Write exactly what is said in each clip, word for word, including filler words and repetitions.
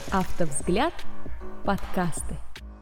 Автовзгляд. Подкасты.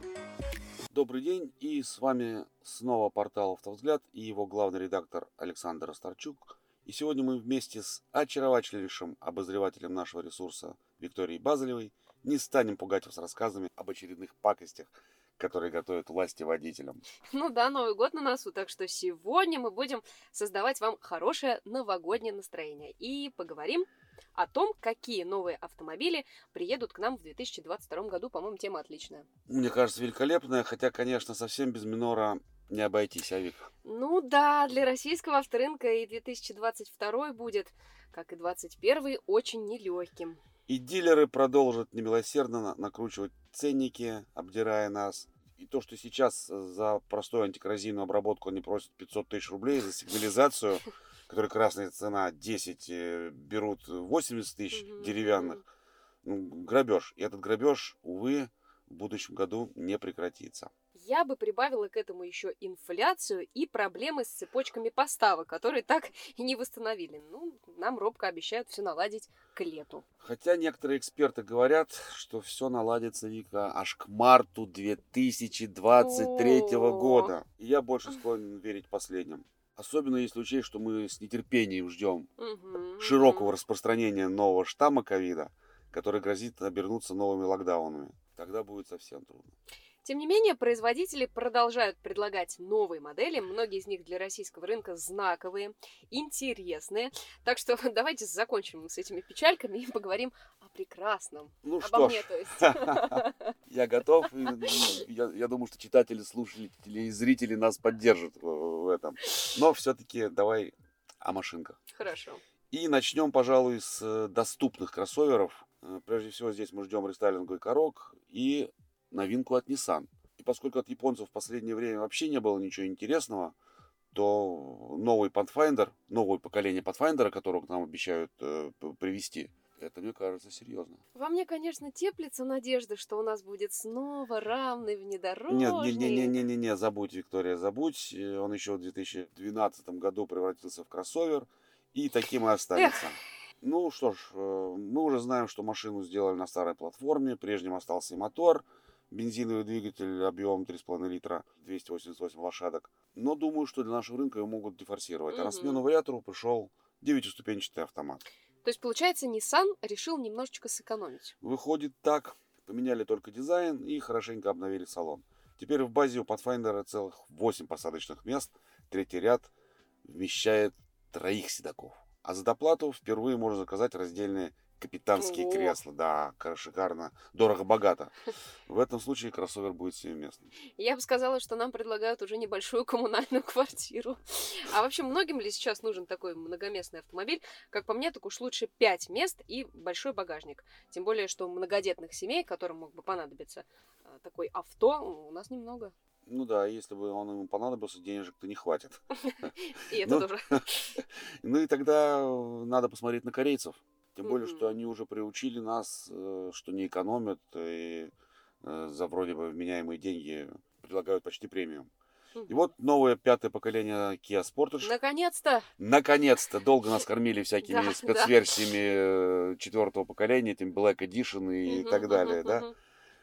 Добрый день, и с вами снова портал «Автовзгляд» и его главный редактор Александр Остарчук. И сегодня мы вместе с очаровательнейшим обозревателем нашего ресурса Викторией Базелевой не станем пугать вас рассказами об очередных пакостях, которые готовят власти водителям. Ну да, Новый год на носу, так что сегодня мы будем создавать вам хорошее новогоднее настроение и поговорим о том, какие новые автомобили приедут к нам в две тысячи двадцать втором году. По-моему, тема отличная. Мне кажется, великолепная, хотя, конечно, совсем без минора не обойтись, а, Вик? Ну да, для российского авторынка и две тысячи двадцать второй будет, как и двадцать первый, очень нелегким. И дилеры продолжат немилосердно накручивать ценники, обдирая нас. И то, что сейчас за простую антикоррозийную обработку они просят пятьсот тысяч рублей, за сигнализацию, которая красная цена десять, берут восемьдесят тысяч Мгм, деревянных. Ну, грабеж. И этот грабеж, увы, в будущем году не прекратится. Я бы прибавила к этому еще инфляцию и проблемы с цепочками поставок, которые так и не восстановили. Ну, нам робко обещают все наладить к лету. Хотя некоторые эксперты говорят, что все наладится, Вика, аж к марту две тысячи двадцать третьего О. года. И я больше склонен верить последним. Особенно если учесть, что мы с нетерпением ждем Мгм, широкого мгм. распространения нового штамма ковида, который грозит обернуться новыми локдаунами. Тогда будет совсем трудно. Тем не менее, производители продолжают предлагать новые модели. Многие из них для российского рынка знаковые, интересные. Так что давайте закончим с этими печальками и поговорим о прекрасном. Ну Обо что мне, ж, то есть. я готов. И, ну, я, я думаю, что читатели, слушатели и зрители нас поддержат в, в этом. Но все-таки давай о машинках. Хорошо. И начнем, пожалуй, с э, доступных кроссоверов. Э, Прежде всего, здесь мы ждем рестайлинговый Корок и новинку от Nissan. И поскольку от японцев в последнее время вообще не было ничего интересного, то новый Pathfinder, новое поколение Pathfinder, которого к нам обещают э, п- привезти, это, мне кажется, серьезно. Во мне, конечно, теплится надежда, что у нас будет снова равный Нет, внедорожник. не-не-не-не-не, забудь, Виктория, забудь. Э, Он еще в две тысячи двенадцатом году превратился в кроссовер, и таким и останется. Ну что ж, э, мы уже знаем, что машину сделали на старой платформе, прежним остался и мотор, бензиновый двигатель объемом три с половиной литра, двести восемьдесят восемь лошадок. Но думаю, что для нашего рынка его могут дефорсировать. А на Мгм. смену вариатору пришел девятиступенчатый автомат. То есть, получается, Nissan решил немножечко сэкономить. Выходит так, поменяли только дизайн и хорошенько обновили салон. Теперь в базе у Pathfinder целых восемь посадочных мест, третий ряд вмещает троих седаков. А за доплату впервые можно заказать раздельные капитанские Ого. кресла. Да, ка- шикарно, дорого-богато. В этом случае кроссовер будет семиместным. Я бы сказала, что нам предлагают уже небольшую коммунальную квартиру. А вообще, многим ли сейчас нужен такой многоместный автомобиль? Как по мне, так уж лучше пять мест и большой багажник. Тем более, что многодетных семей, которым мог бы понадобиться э, такой авто, у нас немного. Ну да, если бы он ему понадобился, денежек-то не хватит. И это Ну, тоже. Ну и тогда э, надо посмотреть на корейцев. Тем более, что Мгм. они уже приучили нас, э, что не экономят и э, за вроде бы вменяемые деньги предлагают почти премиум. И Мгм. вот новое пятое поколение Kia Sportage. Наконец-то! Наконец-то! Долго нас кормили всякими Да, да. спецверсиями э, четвертого поколения, этим Black Edition и Мгм, так мгм, далее, да? мгм.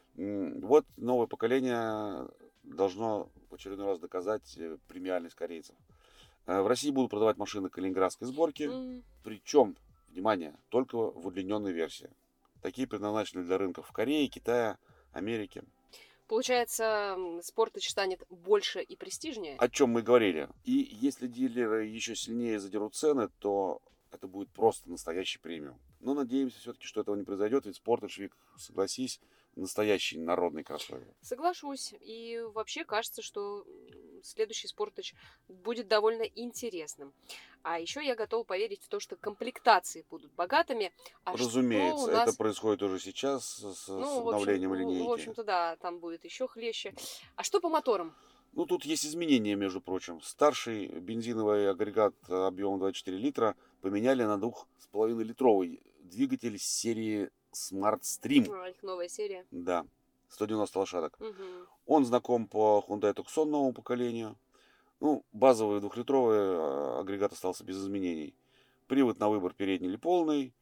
М, Вот новое поколение должно в очередной раз доказать э, премиальность корейцев. Э, В России будут продавать машины калининградской сборки, М. причем, внимание, только в удлиненной версии. Такие предназначены для рынков Кореи, Китая, Америки. Получается, м, Sportage станет больше и престижнее. О чем мы говорили. И если дилеры еще сильнее задерут цены, то это будет просто настоящий премиум. Но надеемся все-таки, что этого не произойдет, ведь Sportage, Вик, согласись, настоящий народный кроссовер. Соглашусь. И вообще кажется, что м, следующий Sportage будет довольно интересным. А еще я готова поверить в то, что комплектации будут богатыми. А что у Разумеется, это нас... происходит уже сейчас с, с Ну, в общем, обновлением в, в линейки. общем-то, да, там будет еще хлеще. А что по моторам? Ну, тут есть изменения, между прочим. Старший бензиновый агрегат объемом двадцать четыре литра поменяли на двух с половиной литровый двигатель серии Smart Stream. А, их новая серия. Да, сто девяносто лошадок. Мгм. Он знаком по Hyundai Tucson новому поколению. Ну, базовый двухлитровый а, агрегат остался без изменений. Привод на выбор передний или полный.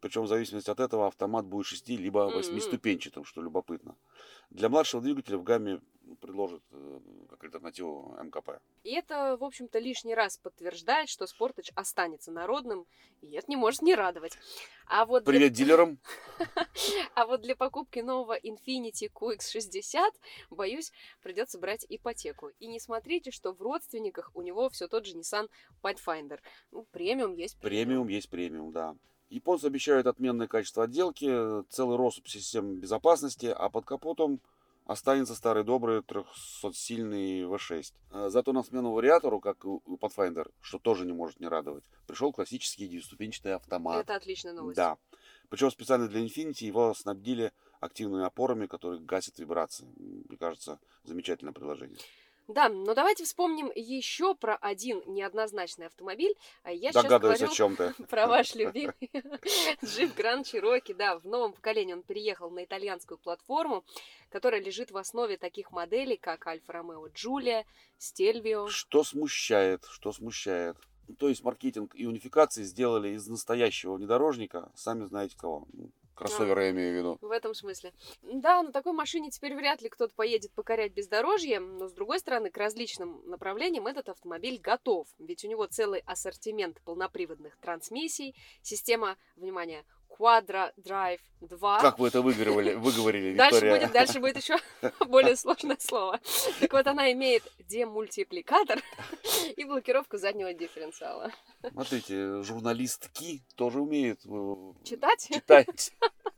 Причем в зависимости от этого автомат будет шести- либо М-м. восьмиступенчатым, что любопытно. Для младшего двигателя в гамме предложат э, как альтернативу эм ка пэ. И это, в общем-то, лишний раз подтверждает, что Sportage останется народным, и это не может не радовать. А вот для... Привет дилерам! А вот для покупки нового Infiniti кью икс шестьдесят, боюсь, придется брать ипотеку. И не смотрите, что в родственниках у него все тот же Nissan Pathfinder. Ну, премиум есть премиум. Премиум есть премиум, да. Японцы обещают отменное качество отделки, целый россыпь систем безопасности, а под капотом останется старый добрый трехсотсильный ви шесть. Зато на смену вариатору, как и у Pathfinder, что тоже не может не радовать, пришел классический девятиступенчатый автомат. Это отличная новость. Да. Причем специально для Infiniti его снабдили активными опорами, которые гасят вибрации. Мне кажется, замечательное предложение. Да, но давайте вспомним еще про один неоднозначный автомобиль. Я Догадываюсь, сейчас о чем ты. про ваш любимый Jeep Grand Cherokee. Да, в новом поколении он переехал на итальянскую платформу, которая лежит в основе таких моделей, как Альфа Ромео Джулия, Stelvio. Что смущает, что смущает. То есть маркетинг и унификации сделали из настоящего внедорожника, сами знаете кого. Кроссовер я имею в виду. В этом смысле. Да, на такой машине теперь вряд ли кто-то поедет покорять бездорожье, но, с другой стороны, к различным направлениям этот автомобиль готов. Ведь у него целый ассортимент полноприводных трансмиссий, система, внимание, Quadra Drive два. Как вы это выговорили, выговорили, Дальше Виктория? будет, дальше будет еще более сложное слово. Так вот, она имеет демультипликатор и блокировку заднего дифференциала. Смотрите, журналистки тоже умеют э, Читать? читать.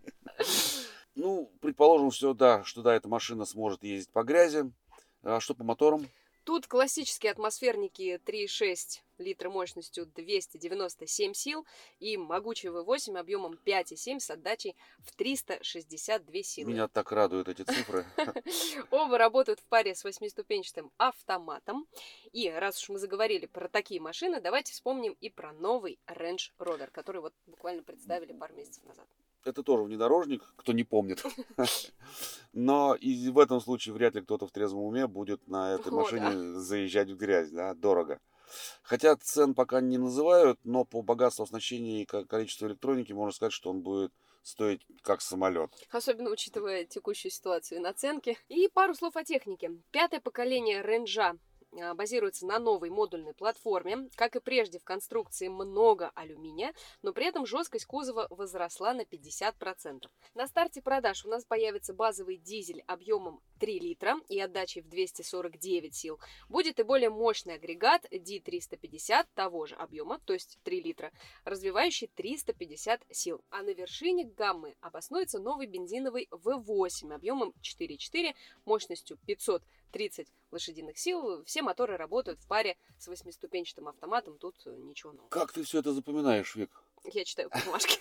Ну, предположим, все, да, что да, эта машина сможет ездить по грязи. А что по моторам? Тут классические атмосферники три и шесть литра мощностью двести девяносто семь сил и могучий ви восемь объемом пять и семь с отдачей в триста шестьдесят две силы. Меня так радуют эти цифры. Оба работают в паре с восьмиступенчатым автоматом. И раз уж мы заговорили про такие машины, давайте вспомним и про новый Range Rover, который вот буквально представили пару месяцев назад. Это тоже внедорожник, кто не помнит. Но и в этом случае вряд ли кто-то в трезвом уме будет на этой О, машине да. заезжать в грязь, да, дорого. Хотя цен пока не называют, но по богатству оснащения и ко- количеству электроники можно сказать, что он будет стоить как самолет. Особенно учитывая текущую ситуацию и наценки. И пару слов о технике. Пятое поколение Ренджа базируется на новой модульной платформе. Как и прежде, в конструкции много алюминия, но при этом жесткость кузова возросла на пятьдесят процентов. На старте продаж у нас появится базовый дизель объемом три литра и отдачей в двести сорок девять сил. Будет и более мощный агрегат ди триста пятьдесят того же объема, то есть три литра, развивающий триста пятьдесят сил. А на вершине гаммы обоснуется новый бензиновый ви восемь объемом четыре и четыре, мощностью пятьсот тридцать лошадиных сил. Все моторы работают в паре с восьмиступенчатым автоматом. Тут ничего нового. Как ты все это запоминаешь, Вик? Я читаю по бумажке.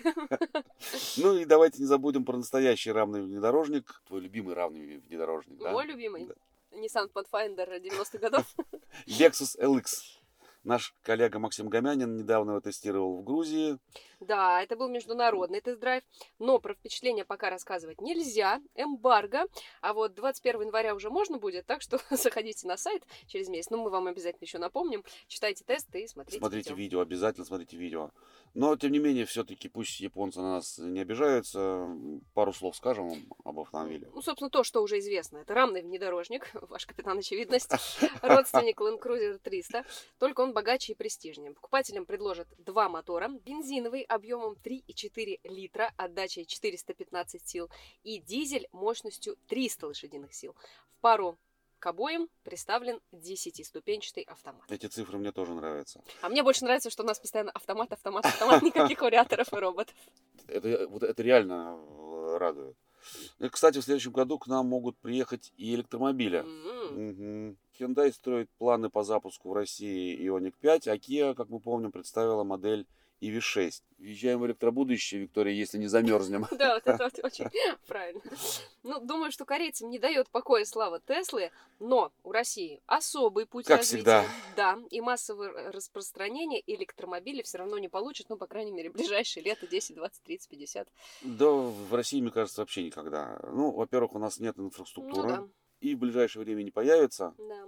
Ну и давайте не забудем про настоящий равный внедорожник. Твой любимый равный внедорожник, да? Мой любимый. Да. Nissan Pathfinder девяностых годов. Lexus эл икс. Наш коллега Максим Гомянин недавно его тестировал в Грузии. Да, это был международный тест-драйв, но про впечатления пока рассказывать нельзя, эмбарго, а вот двадцать первого января уже можно будет, так что заходите на сайт через месяц, ну мы вам обязательно еще напомним, читайте тесты и смотрите, Смотрите видео. видео, обязательно смотрите видео. Но, тем не менее, все-таки пусть японцы на нас не обижаются, пару слов скажем им об автомобиле. Ну, собственно, то, что уже известно, это рамный внедорожник, ваш капитан очевидность, родственник Land Cruiser триста, только он богаче и престижнее. Покупателям предложат два мотора, бензиновый объемом три и четыре литра, отдачей четыреста пятнадцать сил, и дизель мощностью триста лошадиных сил. В пару к обоим представлен десятиступенчатый автомат. Эти цифры мне тоже нравятся. А мне больше нравится, что у нас постоянно автомат, автомат, автомат, никаких вариаторов и роботов. Это, вот это реально э, радует. И, кстати, в следующем году к нам могут приехать и электромобили. М-м. Мгм. Hyundai строит планы по запуску в России Ioniq пять, а Kia, как мы помним, представила модель и ви шесть. Въезжаем в электробудущее, Виктория, если не замерзнем. Да, вот это вот очень правильно. Ну, думаю, что корейцам не дает покоя слава Теслы, но у России особый путь Как развития. всегда. Да, и массовое распространение электромобилей все равно не получат, ну, по крайней мере, в ближайшие лето десять, двадцать, тридцать, пятьдесят. Да, в России, мне кажется, вообще никогда. Ну, во-первых, у нас нет Ну инфраструктуры, да, и в ближайшее время не появится. да.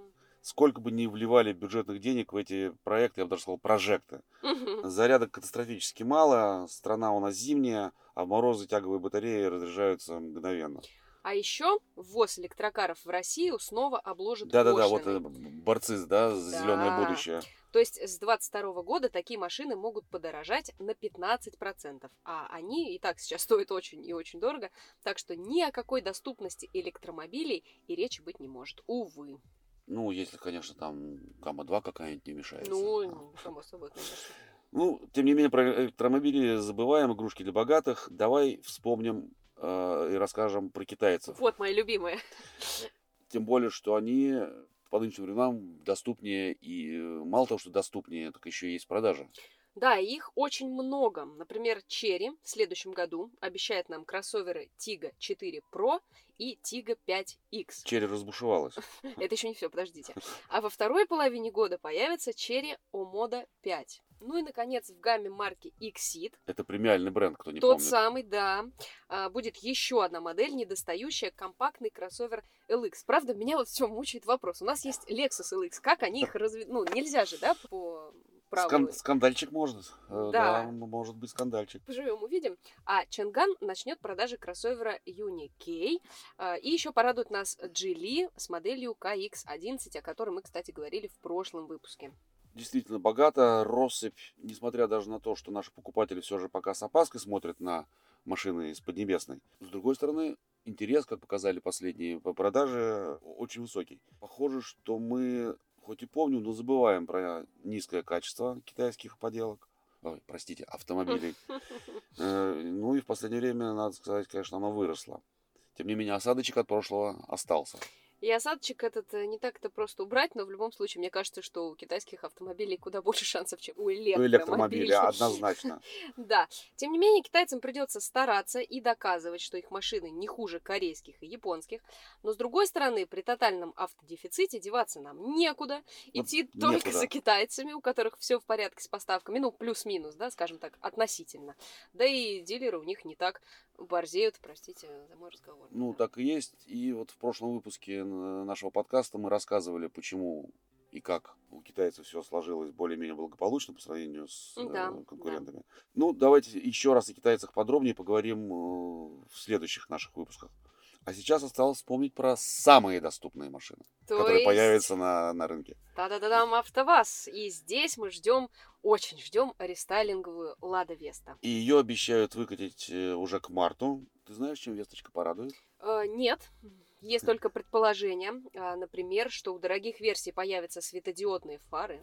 сколько бы ни вливали бюджетных денег в эти проекты, я бы даже сказал, прожекты. Мгм. Зарядок катастрофически мало, страна у нас зимняя, а морозы тяговые батареи разряжаются мгновенно. А еще ввоз электрокаров в Россию снова обложат Да-да-да, вот пошлиной. э, борцы, да, за зеленое Да. будущее. То есть с двадцать второго года такие машины могут подорожать на пятнадцать процентов. А они и так сейчас стоят очень и очень дорого. Так что ни о какой доступности электромобилей и речи быть не может. Увы. Ну, если, конечно, там гамма два какая-нибудь не мешается. Ну, само собой, конечно. Ну, тем не менее, про электромобили забываем, игрушки для богатых. Давай вспомним э, и расскажем про китайцев. Вот мои любимые. Тем более, что они по нынешним временам доступнее, и э, мало того, что доступнее, так еще и есть продажи. Да, их очень много. Например, Chery в следующем году обещает нам кроссоверы Tiggo четыре Pro и Tiggo пять икс. Черри разбушевалась. Это еще не все, подождите. А во второй половине года появится Chery Omoda пять. Ну и, наконец, в гамме марки Exit, Это премиальный бренд, кто не тот помнит. самый, да, а, будет еще одна модель, недостающая, компактный кроссовер эл икс. Правда, меня вот все мучает вопрос. У нас есть Lexus эл икс, как они их разве... Ну, нельзя же, да, по праву... Скан- скандальчик может. Э, Да. Да, может быть скандальчик. Поживем, увидим. А Чанган начнет продажи кроссовера Юни-Кей. А, И еще порадует нас Geely с моделью ка икс одиннадцать, о которой мы, кстати, говорили в прошлом выпуске. Действительно богато, россыпь, несмотря даже на то, что наши покупатели все же пока с опаской смотрят на машины из Поднебесной. С другой стороны, интерес, как показали последние по продаже, очень высокий. Похоже, что мы хоть и помним, но забываем про низкое качество китайских поделок. Ой, простите, автомобилей. Э, Ну и в последнее время, надо сказать, конечно, оно выросло. Тем не менее, осадочек от прошлого остался. И осадочек этот э, не так-то просто убрать, но в любом случае, мне кажется, что у китайских автомобилей куда больше шансов, чем у У электромобилей. электромобиля однозначно. Да. Тем не менее, китайцам придется стараться и доказывать, что их машины не хуже корейских и японских. Но, с другой стороны, при тотальном автодефиците деваться нам некуда. Ну, Идти только некуда. за китайцами, у которых все в порядке с поставками. Ну, плюс-минус, да, скажем так, относительно. Да и дилеры у них не так борзеют, простите за мой разговор. Ну, так и есть. И вот в прошлом выпуске н- нашего подкаста мы рассказывали, почему и как у китайцев все сложилось более-менее благополучно по сравнению с э, Да, конкурентами. Ну, давайте еще раз о китайцах подробнее поговорим э, в следующих наших выпусках. А сейчас осталось вспомнить про самые доступные машины, То которые есть- появятся на, на рынке. Та-да-да-дам, АвтоВАЗ. И здесь мы ждем, очень ждем рестайлинговую Лада Веста. И ее обещают выкатить э, уже к марту. Ты знаешь, чем Весточка порадует? Э, нет, есть только предположение. А, например, что у дорогих версий появятся светодиодные фары.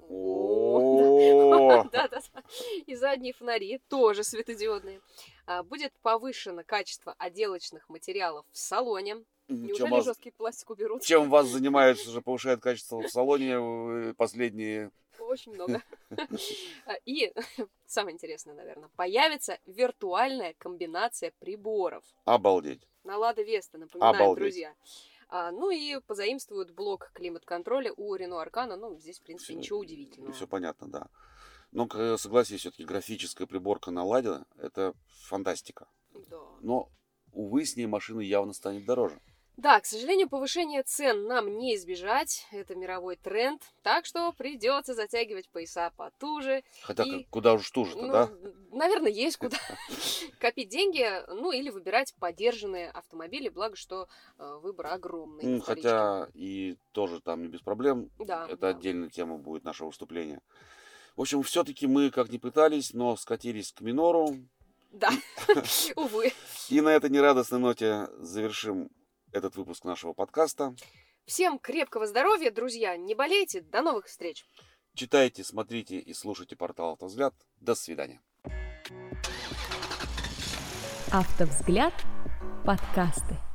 О, Да-да-да. И задние фонари тоже светодиодные. А, Будет повышено качество отделочных материалов в салоне. Чем Неужели вас, жесткий пластик уберут? чем вас занимаются, уже повышает качество в салоне э, последние... Очень много. А, И самое интересное, наверное, появится виртуальная комбинация приборов. Обалдеть. На Лада Веста, напоминаем, Обалдеть. друзья. А, ну и позаимствуют блок климат-контроля у Renault Аркана. Ну, здесь, в принципе, Всё- ничего удивительного. Все понятно, да. Но, к- согласись, все-таки графическая приборка на Ладе – это фантастика. Да. Но, увы, с ней машина явно станет дороже. Да, к сожалению, повышение цен нам не избежать. Это мировой тренд. Так что придется затягивать пояса потуже. Хотя И- как- куда уж туже-то, Ну, да? наверное, есть куда копить деньги. Ну, или выбирать подержанные автомобили. Благо, что э, выбор огромный. Ну, в вторичке. хотя и тоже там не без проблем. Да, Это да. отдельная тема будет нашего выступления. В общем, все-таки мы, как ни пытались, но скатились к минору. Да, увы. И на этой нерадостной ноте завершим этот выпуск нашего подкаста. Всем крепкого здоровья, друзья. Не болейте. До новых встреч. Читайте, смотрите и слушайте портал «Автовзгляд». До свидания. Автовзгляд. Подкасты.